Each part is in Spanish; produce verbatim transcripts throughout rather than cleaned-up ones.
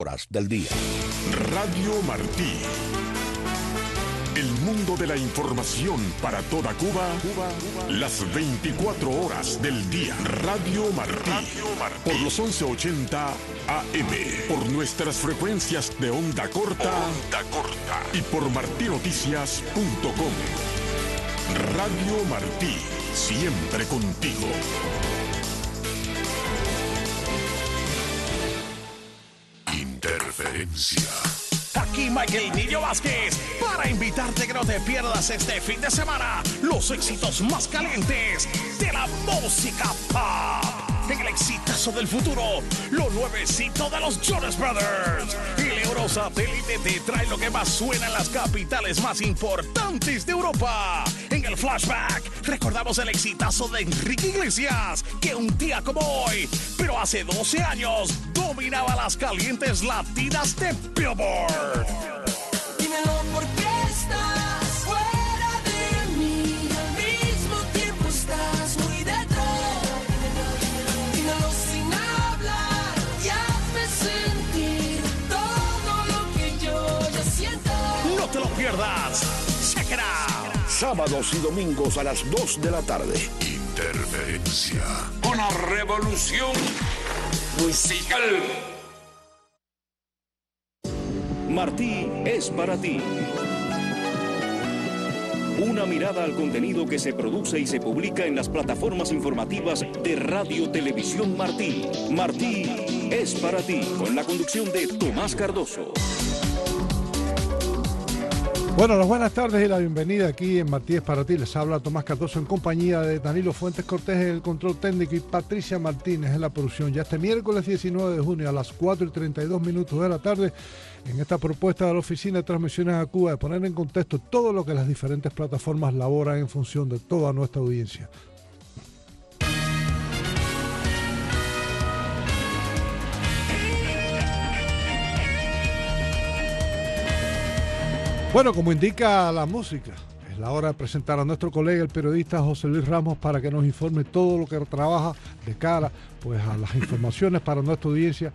horas del día. Radio Martí. El mundo de la información para toda Cuba, Cuba, Cuba, las veinticuatro horas del día. Radio Martí. Radio Martí. Por los once ochenta A M. Por nuestras frecuencias de onda corta. Onda corta. Y por martinoticias punto com. Radio Martí. Siempre contigo. Interferencia. Aquí Michael Niño Vázquez para invitarte que no te pierdas este fin de semana los éxitos más calientes de la música pop. En el exitazo del futuro, lo nuevecito de los Jonas Brothers. Y el Eurosatélite te trae lo que más suena en las capitales más importantes de Europa. En el flashback, recordamos el exitazo de Enrique Iglesias, que un día como hoy, pero hace doce años, dominaba las calientes latinas de Billboard. Dímelo por qué estás fuera de mí, al mismo tiempo estás muy detrás. Dímelo sin hablar y hazme sentir todo lo que yo ya siento. No te lo pierdas. Check it out. Sábados y domingos a las dos de la tarde. Interferencia. Una revolución musical. Martí es para ti. Una mirada al contenido que se produce y se publica en las plataformas informativas de Radio Televisión Martí. Martí es para ti, con la conducción de Tomás Cardoso. Bueno, las buenas tardes y la bienvenida aquí en Martí es para ti. Les habla Tomás Cardoso en compañía de Danilo Fuentes Cortés en el control técnico y Patricia Martínez en la producción. Ya este miércoles diecinueve de junio a las cuatro y treinta y dos minutos de la tarde, en esta propuesta de la Oficina de Transmisiones a Cuba de poner en contexto todo lo que las diferentes plataformas laboran en función de toda nuestra audiencia. Bueno, como indica la música, es la hora de presentar a nuestro colega, el periodista José Luis Ramos, para que nos informe todo lo que trabaja de cara pues, a las informaciones para nuestra audiencia.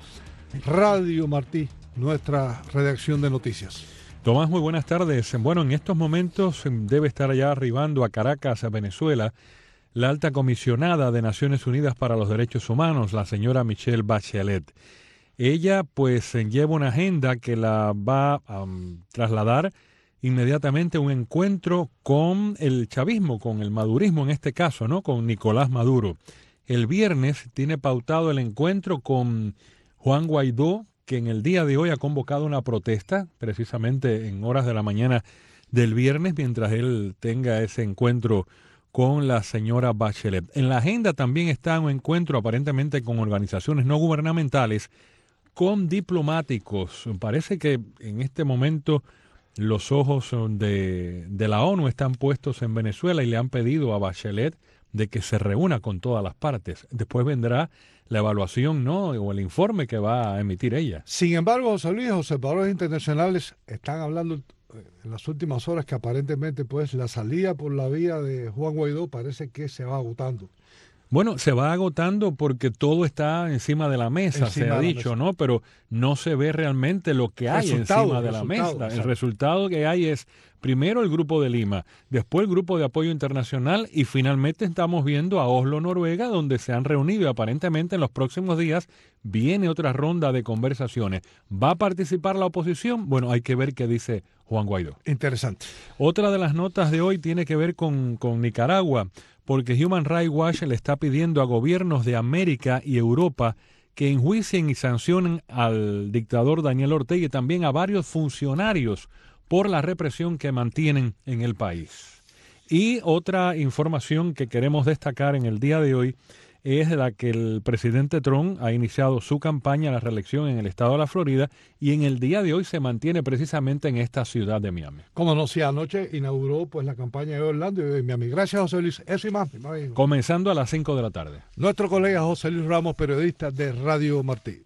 Radio Martí, nuestra redacción de noticias. Tomás, muy buenas tardes. Bueno, en estos momentos debe estar ya arribando a Caracas, a Venezuela, la alta comisionada de Naciones Unidas para los Derechos Humanos, la señora Michelle Bachelet. Ella pues lleva una agenda que la va a um, trasladar inmediatamente a un encuentro con el chavismo, con el madurismo en este caso, ¿no? Con Nicolás Maduro. El viernes tiene pautado el encuentro con Juan Guaidó, que en el día de hoy ha convocado una protesta, precisamente en horas de la mañana del viernes, mientras él tenga ese encuentro con la señora Bachelet. En la agenda también está un encuentro aparentemente con organizaciones no gubernamentales, con diplomáticos. Parece que en este momento los ojos de, de la ONU están puestos en Venezuela y le han pedido a Bachelet de que se reúna con todas las partes. Después vendrá la evaluación, ¿no? O el informe que va a emitir ella. Sin embargo, José Luis, observadores internacionales están hablando en las últimas horas que aparentemente pues la salida por la vía de Juan Guaidó parece que se va agotando. Bueno, se va agotando porque todo está encima de la mesa, encima se ha dicho, mesa. ¿no? Pero no se ve realmente lo que hay resultado, encima de la mesa. Exacto. El resultado que hay es, primero el Grupo de Lima, después el Grupo de Apoyo Internacional y finalmente estamos viendo a Oslo, Noruega, donde se han reunido y aparentemente en los próximos días viene otra ronda de conversaciones. ¿Va a participar la oposición? Bueno, hay que ver qué dice Juan Guaidó. Interesante. Otra de las notas de hoy tiene que ver con, con Nicaragua, porque Human Rights Watch le está pidiendo a gobiernos de América y Europa que enjuicien y sancionen al dictador Daniel Ortega y también a varios funcionarios por la represión que mantienen en el país. Y otra información que queremos destacar en el día de hoy es la que el presidente Trump ha iniciado su campaña a la reelección en el estado de la Florida y en el día de hoy se mantiene precisamente en esta ciudad de Miami. Como no, si anoche inauguró pues la campaña de Orlando y de Miami. Gracias, José Luis. Eso y más. Comenzando a las cinco de la tarde. Nuestro colega José Luis Ramos, periodista de Radio Martí.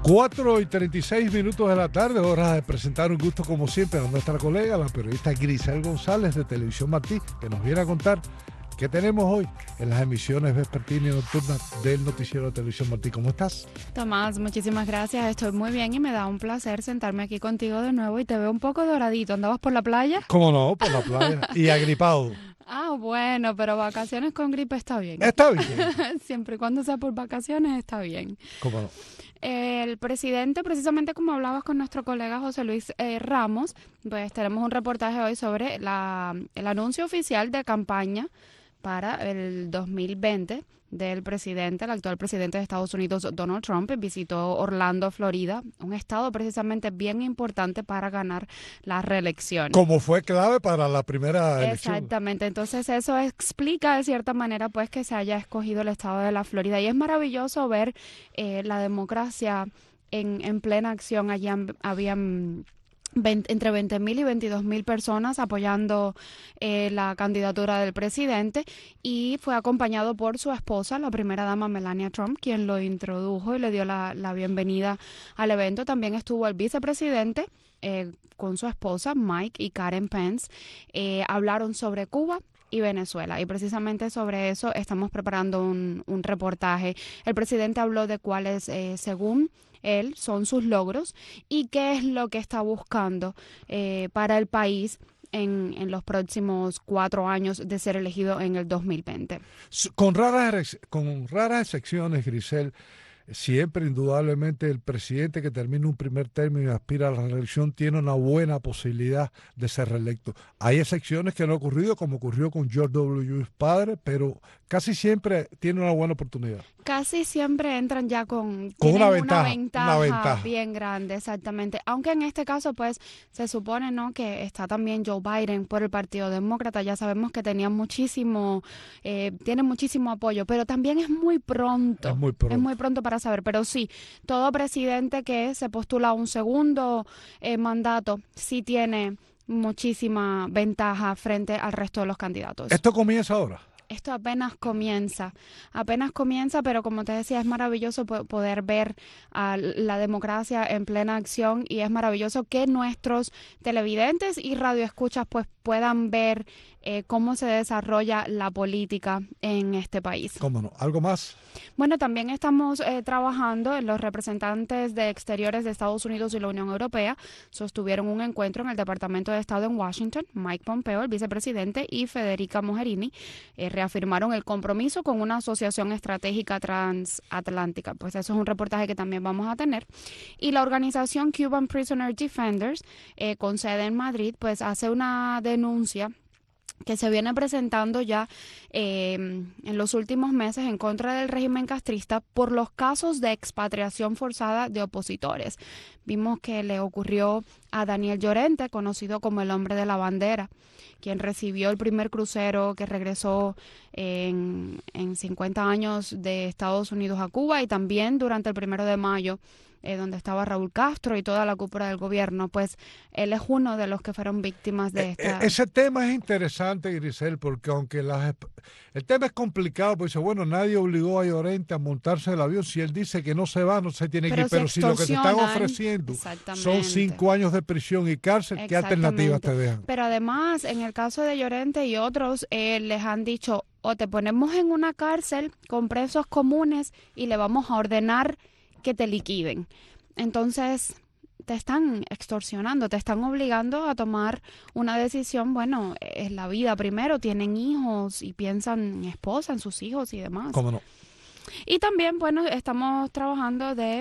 cuatro y treinta y seis minutos de la tarde, hora de presentar un gusto como siempre a nuestra colega, la periodista Grisel González de Televisión Martí, que nos viene a contar qué tenemos hoy en las emisiones vespertinas y nocturnas del noticiero de Televisión Martí. ¿Cómo estás? Tomás, muchísimas gracias, estoy muy bien y me da un placer sentarme aquí contigo de nuevo y te veo un poco doradito. ¿Andabas por la playa? ¿Cómo no? Por la playa y agripado. Ah, bueno, pero vacaciones con gripe está bien. Está bien. Siempre y cuando sea por vacaciones está bien. ¿Cómo no? El presidente, precisamente como hablabas con nuestro colega José Luis eh, Ramos, pues tenemos un reportaje hoy sobre la, el anuncio oficial de campaña para el dos mil veinte del presidente, el actual presidente de Estados Unidos, Donald Trump. Visitó Orlando, Florida, un estado precisamente bien importante para ganar la reelección. Como fue clave para la primera elección. Exactamente, entonces eso explica de cierta manera pues que se haya escogido el estado de la Florida y es maravilloso ver eh, la democracia en, en plena acción. Allí habían veinte, entre veinte mil y veintidós mil personas apoyando eh, la candidatura del presidente y fue acompañado por su esposa, la primera dama Melania Trump, quien lo introdujo y le dio la, la bienvenida al evento. También estuvo el vicepresidente eh, con su esposa Mike y Karen Pence. Eh, hablaron sobre Cuba y Venezuela y precisamente sobre eso estamos preparando un, un reportaje. El presidente habló de cuáles, eh, según él, son sus logros y qué es lo que está buscando eh, para el país en, en los próximos cuatro años de ser elegido en el dos mil veinte. Con raras, con raras excepciones, Grisel, siempre indudablemente el presidente que termina un primer término y aspira a la reelección tiene una buena posibilidad de ser reelecto. Hay excepciones que no han ocurrido, como ocurrió con George W. Bush padre, pero casi siempre tiene una buena oportunidad. Casi siempre entran ya con, con una, ventaja, una, ventaja una ventaja bien grande, exactamente. Aunque en este caso, pues, se supone, ¿no?, que está también Joe Biden por el Partido Demócrata. Ya sabemos que tenía muchísimo, eh, tiene muchísimo apoyo, pero también es muy pronto. Es muy pronto. Es muy pronto para saber. Pero sí, todo presidente que se postula a un segundo eh, mandato sí tiene muchísima ventaja frente al resto de los candidatos. ¿Esto comienza ahora? Esto apenas comienza, apenas comienza, pero como te decía, es maravilloso poder ver a la democracia en plena acción y es maravilloso que nuestros televidentes y radioescuchas pues puedan ver eh, cómo se desarrolla la política en este país. ¿Cómo no? ¿Algo más? Bueno, también estamos eh, trabajando en los representantes de exteriores de Estados Unidos y la Unión Europea. Sostuvieron un encuentro en el Departamento de Estado en Washington. Mike Pompeo, el vicepresidente, y Federica Mogherini eh, reafirmaron el compromiso con una asociación estratégica transatlántica. Pues eso es un reportaje que también vamos a tener. Y la organización Cuban Prisoner Defenders, eh, con sede en Madrid, pues hace una denuncia que se viene presentando ya eh, en los últimos meses en contra del régimen castrista por los casos de expatriación forzada de opositores. Vimos que le ocurrió a Daniel Llorente, conocido como el hombre de la bandera, quien recibió el primer crucero que regresó en, en cincuenta años de Estados Unidos a Cuba y también durante el primero de mayo, Eh, donde estaba Raúl Castro y toda la cúpula del gobierno, pues él es uno de los que fueron víctimas de esta... Eh, ese tema es interesante, Grisel, porque aunque las, el tema es complicado, pues dice, bueno, nadie obligó a Llorente a montarse el avión, si él dice que no se va, no se tiene que ir, pero si lo que te están ofreciendo son cinco años de prisión y cárcel, ¿qué alternativas te dejan? Pero además, en el caso de Llorente y otros, eh, les han dicho, o te ponemos en una cárcel con presos comunes y le vamos a ordenar que te liquiden. Entonces te están extorsionando, te están obligando a tomar una decisión. Bueno, es la vida primero, tienen hijos y piensan en esposa, en sus hijos y demás. ¿Cómo no? Y también, bueno, estamos trabajando de...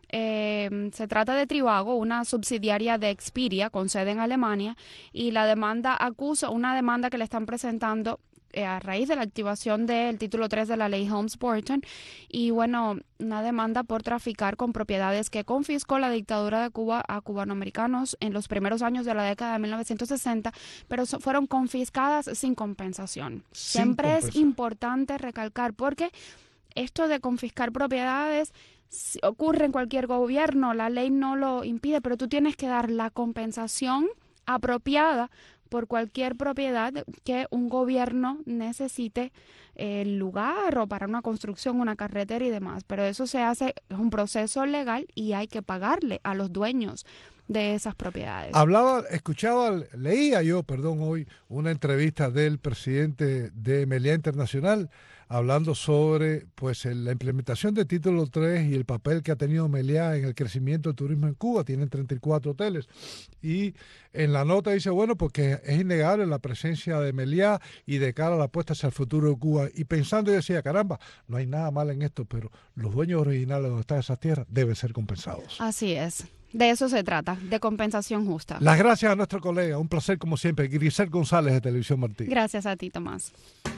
Eh, se trata de Trivago, una subsidiaria de Expedia con sede en Alemania, y la demanda acusa, una demanda que le están presentando eh, a raíz de la activación del título tres de la ley Helms-Burton, y bueno, una demanda por traficar con propiedades que confiscó la dictadura de Cuba a cubanoamericanos en los primeros años de la década de mil novecientos sesenta, pero so, fueron confiscadas sin compensación. Sin Siempre compensación. Es importante recalcar, porque esto de confiscar propiedades si ocurre en cualquier gobierno, la ley no lo impide, pero tú tienes que dar la compensación apropiada por cualquier propiedad que un gobierno necesite el lugar o para una construcción, una carretera y demás. Pero eso se hace, es un proceso legal y hay que pagarle a los dueños de esas propiedades. Hablaba, escuchaba, leía yo, perdón, hoy una entrevista del presidente de Meliá Internacional hablando sobre pues la implementación del título tres y el papel que ha tenido Meliá en el crecimiento del turismo en Cuba. Tienen treinta y cuatro hoteles y en la nota dice, bueno, porque es innegable la presencia de Meliá y de cara a la apuesta hacia el futuro de Cuba. Y pensando yo decía, caramba, no hay nada mal en esto, pero los dueños originales donde están esas tierras deben ser compensados. Así es. De eso se trata, de compensación justa. Las gracias a nuestro colega, un placer como siempre, Grisel González de Televisión Martí. Gracias a ti, Tomás.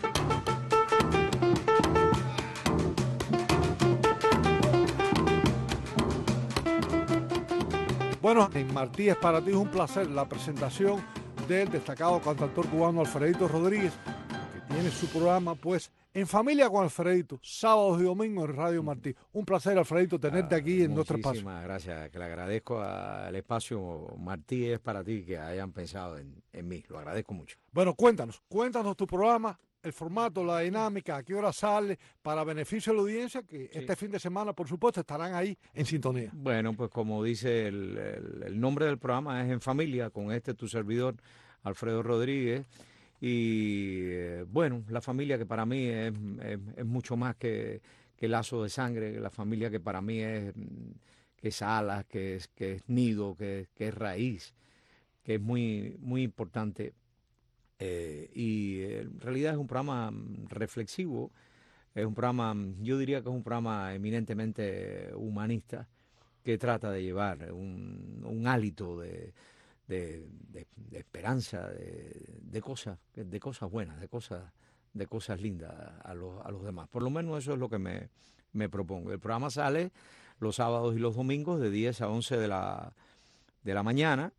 Bueno, en Martí es para ti es un placer la presentación del destacado cantautor cubano Alfredito Rodríguez, que tiene su programa pues En Familia con Alfredito, sábados y domingos en Radio Martí. Un placer, Alfredito, tenerte ah, aquí en nuestro espacio. Muchísimas gracias, que le agradezco al espacio Martí es para ti que hayan pensado en, en mí, lo agradezco mucho. Bueno, cuéntanos, cuéntanos tu programa, el formato, la dinámica, a qué hora sale, para beneficio de la audiencia, que sí. Este fin de semana, por supuesto, estarán ahí en sintonía. Bueno, pues como dice el, el, el nombre del programa es En Familia, con este tu servidor, Alfredo Rodríguez. Y eh, bueno, la familia que para mí es, es, es mucho más que, que lazo de sangre, la familia que para mí es, que es alas, que es, que es nido, que, que es raíz, que es muy, muy importante. Eh, y eh, en realidad es un programa reflexivo, es un programa, yo diría que es un programa eminentemente humanista, que trata de llevar un, un hálito de... De, de, de esperanza, de, de cosas, de cosas buenas, de cosas, de cosas lindas a los, a los demás. Por lo menos eso es lo que me, me propongo. El programa sale los sábados y los domingos de diez a once de la, de la mañana.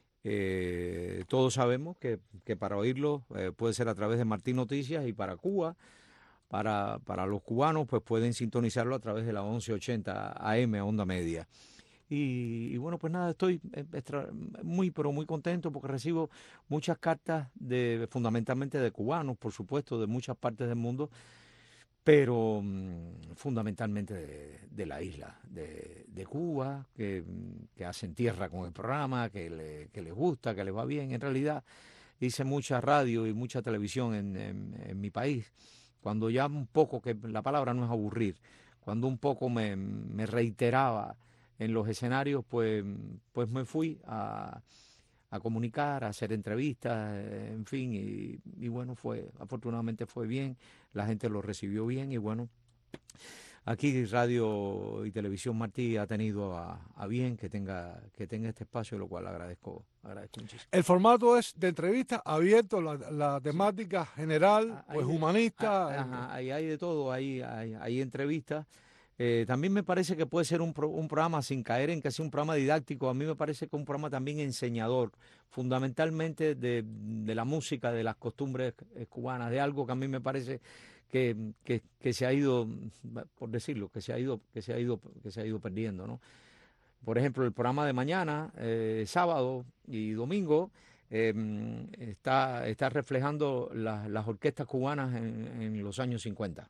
Eh, todos sabemos que, que para oírlo eh, puede ser a través de Martí Noticias, y para Cuba, para, para los cubanos, pues pueden sintonizarlo a través de la once ochenta A M a onda media. Y, y bueno, pues nada, estoy extra, muy, pero muy contento porque recibo muchas cartas, de fundamentalmente de cubanos, por supuesto, de muchas partes del mundo, pero mmm, fundamentalmente de, de la isla, de, de Cuba, que, que hacen tierra con el programa, que, le, que les gusta, que les va bien. En realidad hice mucha radio y mucha televisión en, en, en mi país, cuando ya un poco, que la palabra no es aburrir, cuando un poco me, me reiteraba en los escenarios, pues, pues me fui a, a comunicar, a hacer entrevistas, en fin, y, y bueno, fue, afortunadamente fue bien, la gente lo recibió bien, y bueno, aquí Radio y Televisión Martí ha tenido a, a bien que tenga, que tenga este espacio, lo cual agradezco, agradezco muchísimo. El formato es de entrevista abierto, la, la temática general, hay, pues humanista. Ajá, ahí hay de todo, hay, hay, hay entrevistas. Eh, también me parece que puede ser un, pro, un programa, sin caer en que sea un programa didáctico, a mí me parece que es un programa también enseñador, fundamentalmente de, de la música, de las costumbres cubanas, de algo que a mí me parece que, que, que se ha ido, por decirlo, que se ha ido, que se ha ido, que se ha ido perdiendo, ¿no? Por ejemplo, el programa de mañana, eh, sábado y domingo, eh, está, está reflejando la, las orquestas cubanas en, en los años cincuenta.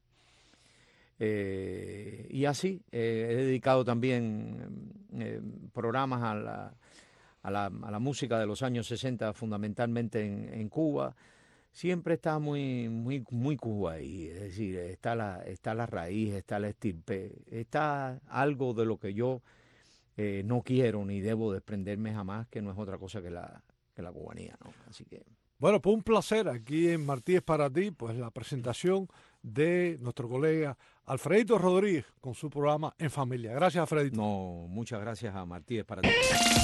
Eh, y así eh, he dedicado también eh, programas a la, a, la, a la música de los años sesenta, fundamentalmente en, en Cuba. Siempre está muy, muy, muy Cuba ahí, es decir, está la, está la raíz, está la estirpe, está algo de lo que yo eh, no quiero ni debo desprenderme jamás, que no es otra cosa que la, que la cubanía, ¿no? Así que... Bueno, pues un placer aquí en Martí es para ti, pues la presentación de nuestro colega Alfredito Rodríguez con su programa En Familia. Gracias, Alfredito. No, muchas gracias a Martí es para ti.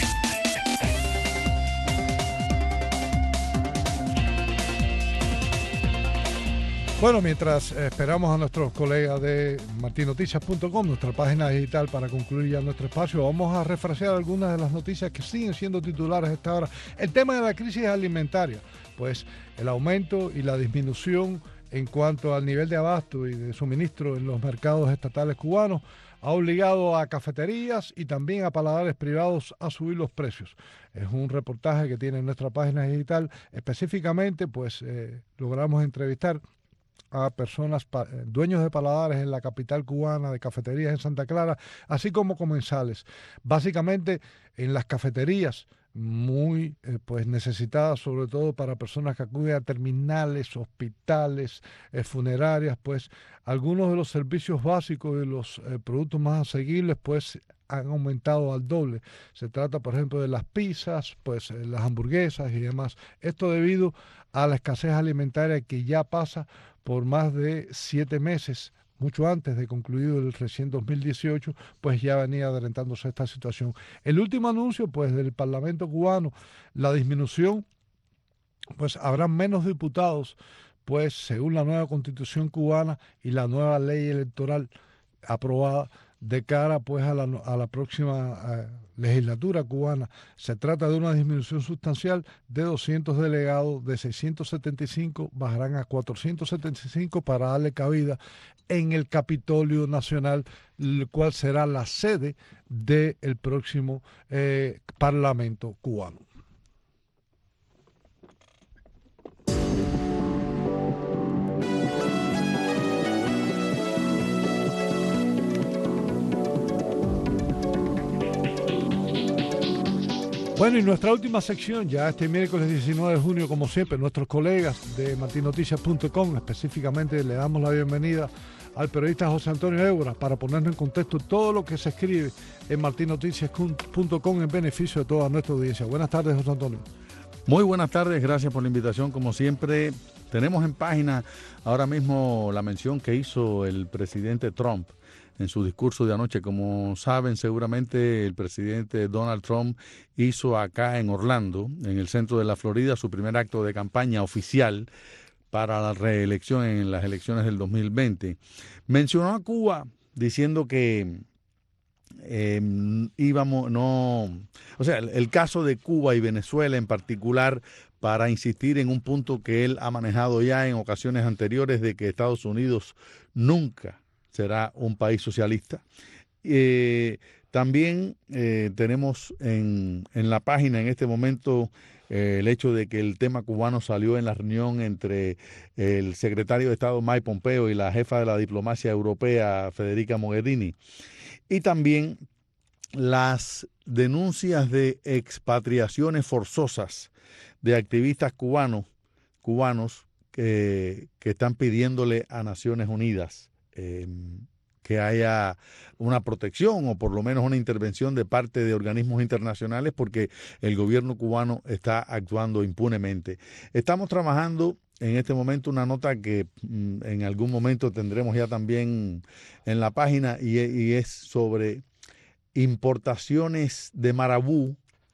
Bueno, mientras esperamos a nuestros colegas de marti noticias punto com, nuestra página digital, para concluir ya nuestro espacio, vamos a refrasear algunas de las noticias que siguen siendo titulares a esta hora. El tema de la crisis alimentaria, pues el aumento y la disminución en cuanto al nivel de abasto y de suministro en los mercados estatales cubanos ha obligado a cafeterías y también a paladares privados a subir los precios. Es un reportaje que tiene en nuestra página digital. Específicamente, pues eh, logramos entrevistar a personas, pa, dueños de paladares en la capital cubana, de cafeterías en Santa Clara, así como comensales. Básicamente, en las cafeterías, muy eh, pues necesitadas, sobre todo para personas que acuden a terminales, hospitales, eh, funerarias, pues algunos de los servicios básicos y los eh, productos más asequibles, pues han aumentado al doble. Se trata, por ejemplo, de las pizzas, pues eh, las hamburguesas y demás. Esto debido a la escasez alimentaria que ya pasa por más de siete meses, mucho antes de concluido el recién dos mil dieciocho, pues ya venía adelantándose esta situación. El último anuncio, pues, del Parlamento cubano, la disminución, pues habrá menos diputados, pues, según la nueva Constitución cubana y la nueva ley electoral aprobada de cara, pues, a la, a la próxima eh, legislatura cubana. Se trata de una disminución sustancial de doscientos delegados, de seiscientos setenta y cinco bajarán a cuatrocientos setenta y cinco para darle cabida en el Capitolio Nacional, el cual será la sede del próximo eh, Parlamento cubano. Bueno, y nuestra última sección, ya este miércoles diecinueve de junio, como siempre, nuestros colegas de martin noticias punto com, específicamente le damos la bienvenida al periodista José Antonio Évora para ponernos en contexto todo lo que se escribe en martin noticias punto com en beneficio de toda nuestra audiencia. Buenas tardes, José Antonio. Muy buenas tardes, gracias por la invitación. Como siempre, tenemos en página ahora mismo la mención que hizo el presidente Trump en su discurso de anoche. Como saben, seguramente el presidente Donald Trump hizo acá en Orlando, en el centro de la Florida, su primer acto de campaña oficial para la reelección en las elecciones del dos mil veinte. Mencionó a Cuba diciendo que eh, íbamos, no, o sea, el, el caso de Cuba y Venezuela en particular, para insistir en un punto que él ha manejado ya en ocasiones anteriores, de que Estados Unidos nunca será un país socialista. Eh, también eh, tenemos en, en la página en este momento eh, el hecho de que el tema cubano salió en la reunión entre el secretario de Estado Mike Pompeo y la jefa de la diplomacia europea Federica Mogherini. Y también las denuncias de expatriaciones forzosas de activistas cubanos, cubanos que, que están pidiéndole a Naciones Unidas Eh, que haya una protección o por lo menos una intervención de parte de organismos internacionales, porque el gobierno cubano está actuando impunemente. Estamos trabajando en este momento una nota que mm, en algún momento tendremos ya también en la página, y, y es sobre importaciones de marabú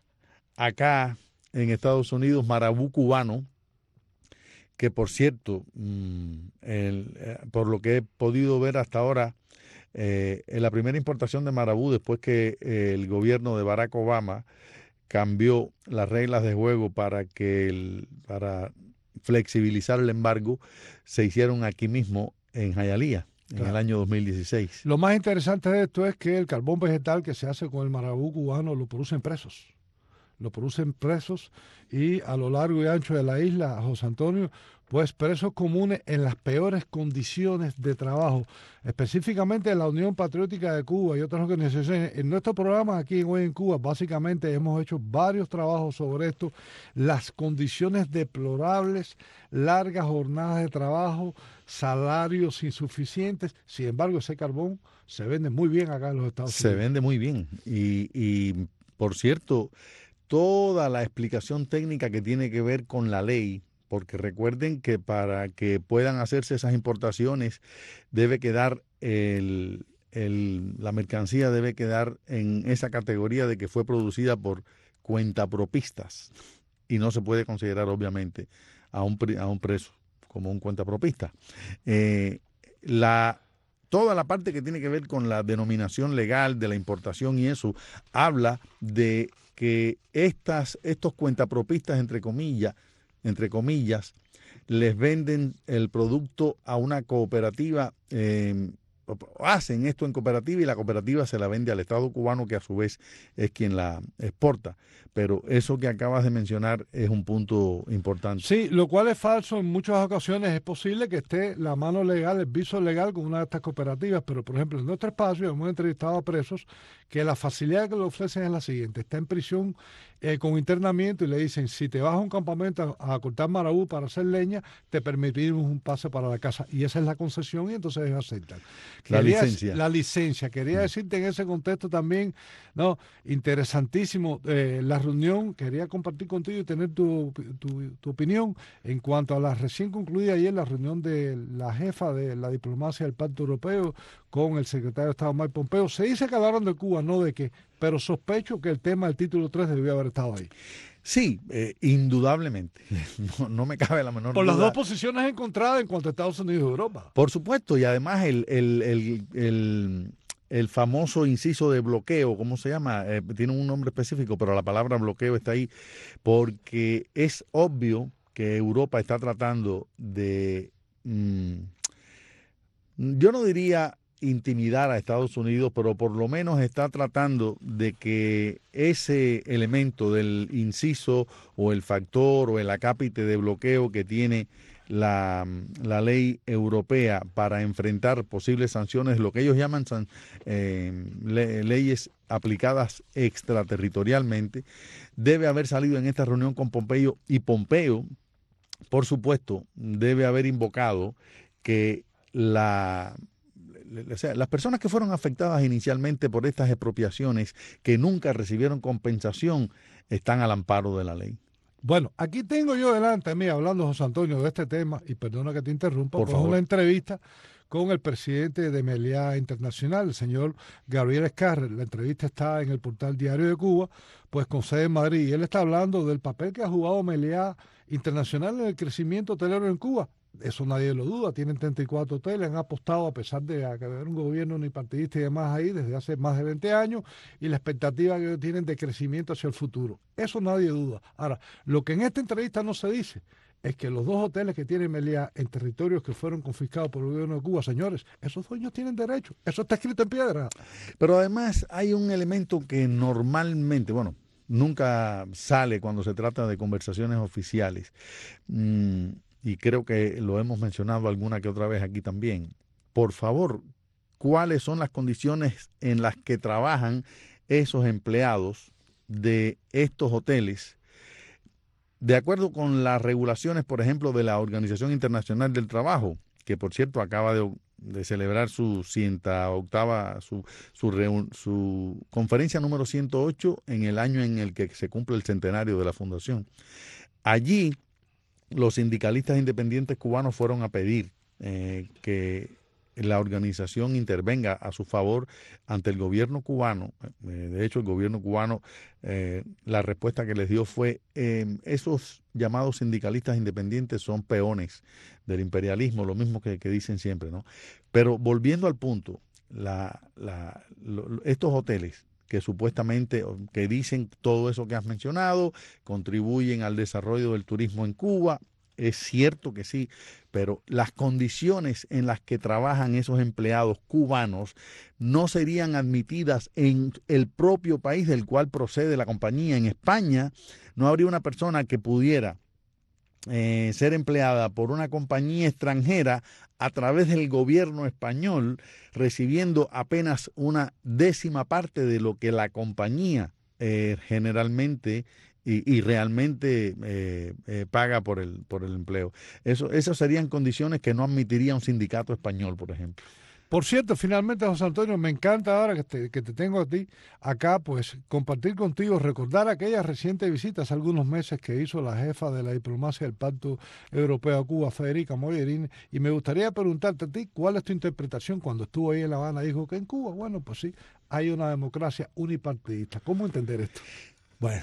acá en Estados Unidos, marabú cubano, que por cierto, el, por lo que he podido ver hasta ahora, eh, en la primera importación de marabú, después que eh, el gobierno de Barack Obama cambió las reglas de juego para que el, para flexibilizar el embargo, se hicieron aquí mismo en Hialeah, en claro. el año dos mil dieciséis. Lo más interesante de esto es que el carbón vegetal que se hace con el marabú cubano lo producen presos. Lo producen presos, y a lo largo y ancho de la isla, José Antonio, pues presos comunes en las peores condiciones de trabajo, específicamente en la Unión Patriótica de Cuba y otras organizaciones. En nuestro programa aquí en Hoy en Cuba, básicamente hemos hecho varios trabajos sobre esto, las condiciones deplorables, largas jornadas de trabajo, salarios insuficientes. Sin embargo, ese carbón se vende muy bien acá en los Estados Unidos. Se vende muy bien y, y por cierto, toda la explicación técnica que tiene que ver con la ley, porque recuerden que para que puedan hacerse esas importaciones debe quedar el, el, la mercancía debe quedar en esa categoría de que fue producida por cuentapropistas, y no se puede considerar obviamente a un, a un preso como un cuentapropista. Eh, la Toda la parte que tiene que ver con la denominación legal de la importación y eso, habla de que estas, estos cuentapropistas, entre comillas, entre comillas, les venden el producto a una cooperativa eh, hacen esto en cooperativa y la cooperativa se la vende al Estado cubano, que a su vez es quien la exporta. Pero eso que acabas de mencionar es un punto importante. Sí, lo cual es falso. En muchas ocasiones es posible que esté la mano legal, el viso legal con una de estas cooperativas, pero por ejemplo en nuestro espacio hemos entrevistado a presos que la facilidad que le ofrecen es la siguiente: está en prisión eh, con internamiento y le dicen, si te vas a un campamento a, a cortar marabú para hacer leña, te permitimos un pase para la casa, y esa es la concesión y entonces ellos aceptan. La Quería, licencia. La licencia. Quería decirte en ese contexto también, no, interesantísimo, eh, la reunión, quería compartir contigo y tener tu, tu, tu opinión en cuanto a la recién concluida ayer la reunión de la jefa de la diplomacia del Pacto Europeo con el secretario de Estado Mike Pompeo. Se dice que hablaron de Cuba, no de qué, pero sospecho que el tema del título tres debió haber estado ahí. Sí, eh, indudablemente. No, no me cabe la menor Por duda. las dos posiciones encontradas en cuanto a Estados Unidos y Europa. Por supuesto, y además el, el, el, el, el famoso inciso de bloqueo, ¿cómo se llama? Eh, tiene un nombre específico, pero la palabra bloqueo está ahí porque es obvio que Europa está tratando de, mmm, yo no diría intimidar a Estados Unidos, pero por lo menos está tratando de que ese elemento del inciso o el factor o el acápite de bloqueo que tiene la, la ley europea para enfrentar posibles sanciones, lo que ellos llaman san, eh, le, leyes aplicadas extraterritorialmente, debe haber salido en esta reunión con Pompeo, y Pompeo, por supuesto, debe haber invocado que la... O sea, las personas que fueron afectadas inicialmente por estas expropiaciones, que nunca recibieron compensación, están al amparo de la ley. Bueno, aquí tengo yo delante de mí, hablando, José Antonio, de este tema, y perdona que te interrumpa, por favor, una entrevista con el presidente de Meliá Internacional, el señor Gabriel Escarrer. La entrevista está en el portal Diario de Cuba, pues con sede en Madrid, y él está hablando del papel que ha jugado Meliá Internacional en el crecimiento hotelero en Cuba. Eso nadie lo duda, tienen treinta y cuatro hoteles, han apostado a pesar de haber un gobierno unipartidista y demás ahí desde hace más de veinte años, y la expectativa que tienen de crecimiento hacia el futuro. Eso nadie duda. Ahora, lo que en esta entrevista no se dice es que los dos hoteles que tiene Meliá en territorios que fueron confiscados por el gobierno de Cuba, señores, esos dueños tienen derecho. Eso está escrito en piedra. Pero además hay un elemento que normalmente, bueno, nunca sale cuando se trata de conversaciones oficiales. Mm, y creo que lo hemos mencionado alguna que otra vez aquí también. Por favor, ¿cuáles son las condiciones en las que trabajan esos empleados de estos hoteles? De acuerdo con las regulaciones, por ejemplo, de la Organización Internacional del Trabajo, que por cierto acaba de, de celebrar su ciento octava, su, su, reun, su conferencia número ciento ocho en el año en el que se cumple el centenario de la fundación. Allí los sindicalistas independientes cubanos fueron a pedir eh, que la organización intervenga a su favor ante el gobierno cubano. Eh, de hecho, el gobierno cubano, eh, la respuesta que les dio fue, eh, esos llamados sindicalistas independientes son peones del imperialismo, lo mismo que, que dicen siempre, ¿no? Pero volviendo al punto, la, la, lo, estos hoteles que supuestamente, que dicen todo eso que has mencionado, contribuyen al desarrollo del turismo en Cuba, es cierto que sí, pero las condiciones en las que trabajan esos empleados cubanos no serían admitidas en el propio país del cual procede la compañía. En España no habría una persona que pudiera eh, ser empleada por una compañía extranjera a través del gobierno español, recibiendo apenas una décima parte de lo que la compañía eh, generalmente y, y realmente eh, eh, paga por el, por el empleo. Eso, esas serían condiciones que no admitiría un sindicato español, por ejemplo. Por cierto, finalmente, José Antonio, me encanta ahora que te, que te tengo a ti acá, pues compartir contigo, recordar aquellas recientes visitas hace algunos meses que hizo la jefa de la diplomacia del Pacto Europeo a Cuba, Federica Mogherini, y me gustaría preguntarte a ti, ¿cuál es tu interpretación cuando estuvo ahí en La Habana? Dijo que en Cuba, bueno, pues sí, hay una democracia unipartidista. ¿Cómo entender esto? Bueno...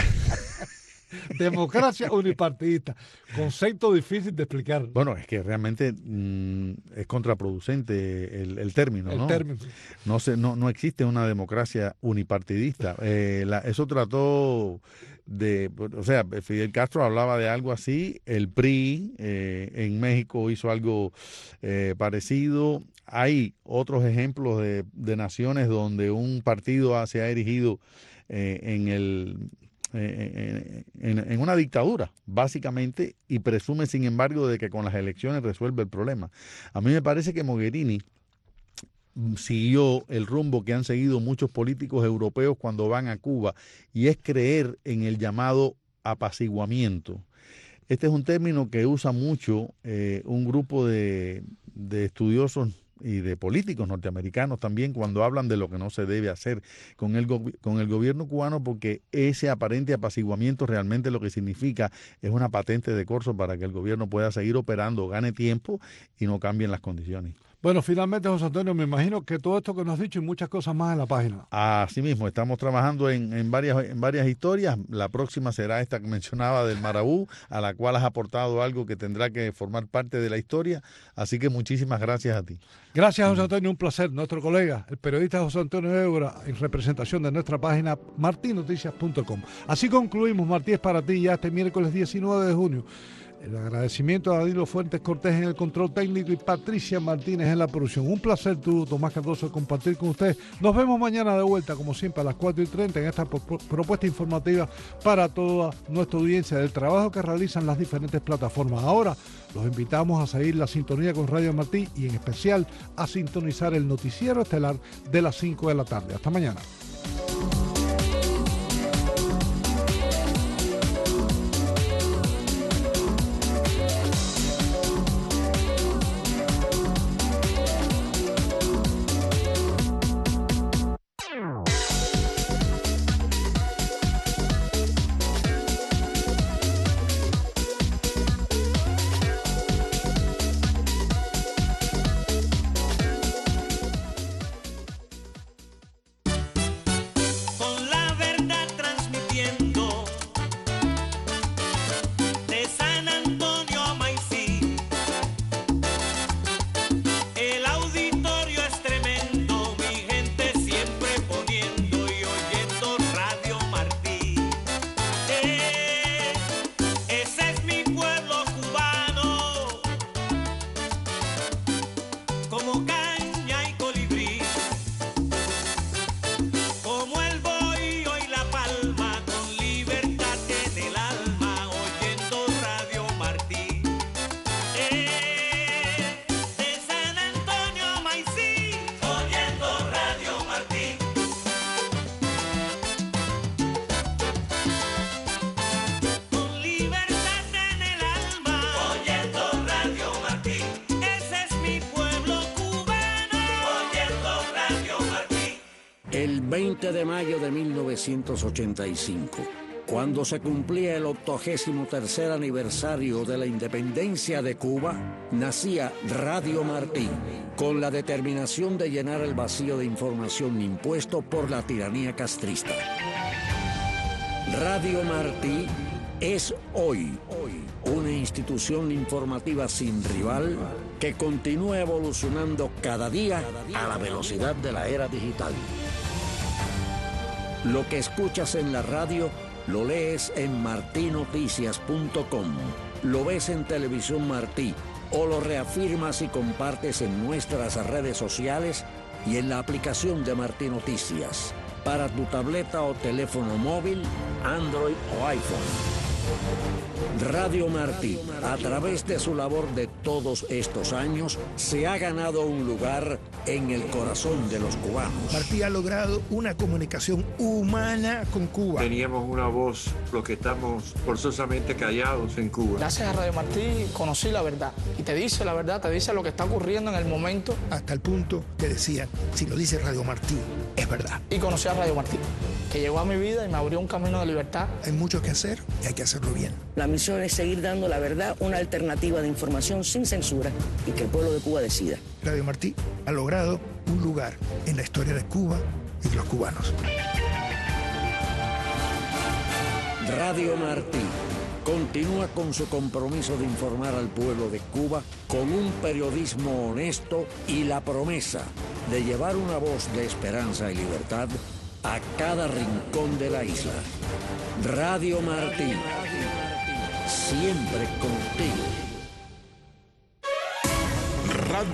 Democracia unipartidista, concepto difícil de explicar. Bueno, es que realmente mmm, es contraproducente el, el término, el ¿no? Término. No, se, no, no existe una democracia unipartidista. Eh, la, eso trató de, o sea, Fidel Castro hablaba de algo así, el P R I eh, en México hizo algo eh, parecido. Hay otros ejemplos de, de naciones donde un partido se ha erigido eh, en el eh, en, en, en una dictadura, básicamente, y presume, sin embargo, de que con las elecciones resuelve el problema. A mí me parece que Mogherini siguió el rumbo que han seguido muchos políticos europeos cuando van a Cuba, y es creer en el llamado apaciguamiento. Este es un término que usa mucho eh, un grupo de, de estudiosos y de políticos norteamericanos también cuando hablan de lo que no se debe hacer con el, go- con el gobierno cubano, porque ese aparente apaciguamiento realmente lo que significa es una patente de corso para que el gobierno pueda seguir operando, gane tiempo y no cambien las condiciones. Bueno, finalmente, José Antonio, me imagino que todo esto que nos has dicho y muchas cosas más en la página. Así mismo, estamos trabajando en, en, varias, en varias historias. La próxima será esta que mencionaba del Marabú, a la cual has aportado algo que tendrá que formar parte de la historia. Así que muchísimas gracias a ti. Gracias, José Antonio, un placer. Nuestro colega, el periodista José Antonio Évora, en representación de nuestra página marti noticias punto com. Así concluimos Martí es para ti ya este miércoles diecinueve de junio. El agradecimiento a Danilo Fuentes Cortés en el control técnico y Patricia Martínez en la producción. Un placer, tú, Tomás Cardoso, compartir con ustedes. Nos vemos mañana de vuelta, como siempre, a las cuatro y treinta en esta propuesta informativa para toda nuestra audiencia del trabajo que realizan las diferentes plataformas. Ahora los invitamos a seguir la sintonía con Radio Martí y en especial a sintonizar el noticiero estelar de las cinco de la tarde. Hasta mañana. El veinte de mayo de mil novecientos ochenta y cinco, cuando se cumplía el octogésimo tercer aniversario de la independencia de Cuba, nacía Radio Martí, con la determinación de llenar el vacío de información impuesto por la tiranía castrista. Radio Martí es hoy, hoy una institución informativa sin rival que continúa evolucionando cada día a la velocidad de la era digital. Lo que escuchas en la radio, lo lees en marti noticias punto com, lo ves en Televisión Martí o lo reafirmas y compartes en nuestras redes sociales y en la aplicación de Martí Noticias para tu tableta o teléfono móvil, Android o iPhone. Radio Martí, a través de su labor de todos estos años, se ha ganado un lugar en el corazón de los cubanos. Martí ha logrado una comunicación humana con Cuba. Teníamos una voz, los que estamos forzosamente callados en Cuba. Gracias a Radio Martí conocí la verdad. Y te dice la verdad, te dice lo que está ocurriendo en el momento. Hasta el punto que decían, si lo dice Radio Martí, es verdad. Y conocí a Radio Martí, que llegó a mi vida y me abrió un camino de libertad. Hay mucho que hacer y hay que hacerlo bien. La misión es seguir dando la verdad, una alternativa de información sin censura y que el pueblo de Cuba decida. Radio Martí ha logrado un lugar en la historia de Cuba y de los cubanos. Radio Martí continúa con su compromiso de informar al pueblo de Cuba con un periodismo honesto y la promesa de llevar una voz de esperanza y libertad a cada rincón de la isla. Radio Martí, siempre contigo.